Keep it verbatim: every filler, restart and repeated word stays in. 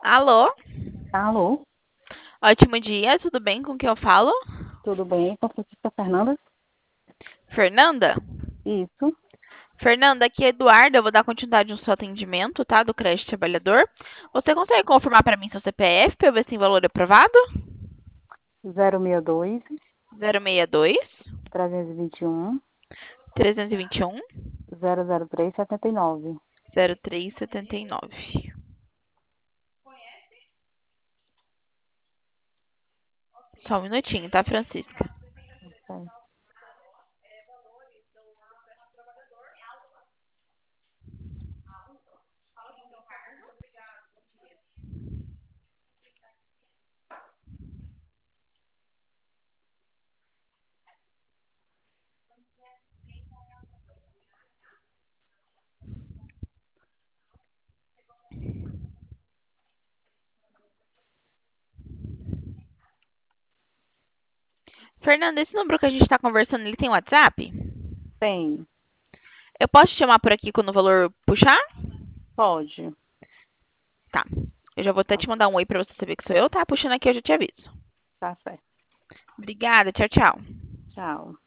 Alô? Alô, Ótimo dia, tudo bem com quem eu falo? tudo bem? Com a Francisca Fernandes? Fernanda? Isso, Fernanda, aqui é Eduarda, eu vou dar continuidade no seu atendimento, tá? Do crédito trabalhador. Você consegue confirmar para mim seu C P F para eu ver se tem valor aprovado? zero seis dois, zero seis dois, trezentos e vinte e um, trezentos e vinte e um, zero zero três, setenta e nove. zero três setenta e nove. Só um minutinho, tá, Francisca? Certo. Fernanda, esse número que a gente está conversando, ele tem WhatsApp? Tem, Eu posso te chamar por aqui quando o valor puxar? pode. Tá. Eu já vou até Tá, te mandar um oi para você saber que sou eu, tá? Puxando aqui eu já te aviso. tá certo. Obrigada, tchau, tchau. Tchau.